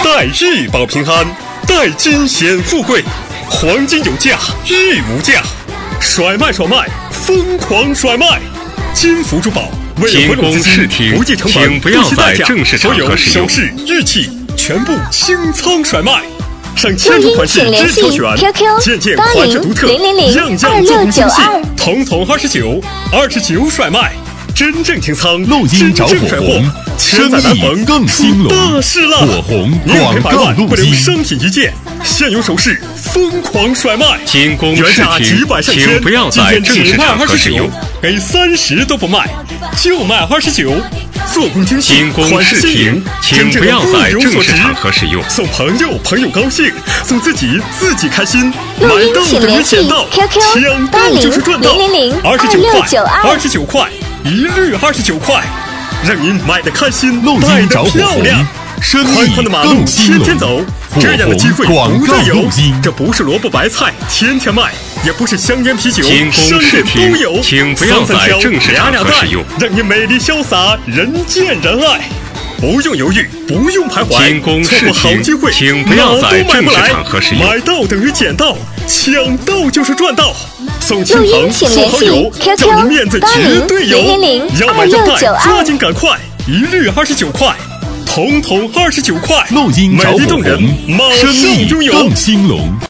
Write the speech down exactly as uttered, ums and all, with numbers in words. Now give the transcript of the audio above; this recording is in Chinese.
带玉保平安，带金显富贵，黄金有价，玉无价，甩卖甩卖，疯狂甩卖！金福珠宝为了回笼资金，不计成本， 请不要在正式场合使用。 首饰、玉器全部清仓甩卖。上千种款式直挑选，件件款式独特，样样做工精细，统统二十九，二十九甩卖，真正清仓， 录音找火红， 生意更兴隆， 大事了！ 火红广告录不留音， 商品一件，现有首饰疯狂甩卖， 金工原价几百上千， 请不要在正式场合使用， 给三十都不卖，就卖二十九。做工精细， 金工款式新颖， 请不要在正式场合使用。 送朋友，朋友高兴；送自己，自己开心。 录音请联系 Q Q 八零零零零二六九二， 二十九块，一律二十九块，让您买的开心， 录卖的音找火漂亮。 生宽宽的马路意更兴天天隆， 走，这样的机会不再有。这不是萝卜白菜天天卖，也不是香烟啤酒， 金工饰品都有。 请不要在正式场合使用， 让你美丽潇洒，人见人爱。不用犹豫，不用徘徊， 金工饰错过好机会， 品请不要在正式场合使用。 买到等于捡到，抢到就是赚到。送亲录音朋， 请联系送好友， Q 叫你 Q 面子八零绝对有。 零零零要买二六就快， 九二， 抓紧赶快，一律二十九块，统统二十九块。 录音找火美丽动人， 红， 马生意上拥有。 更兴隆。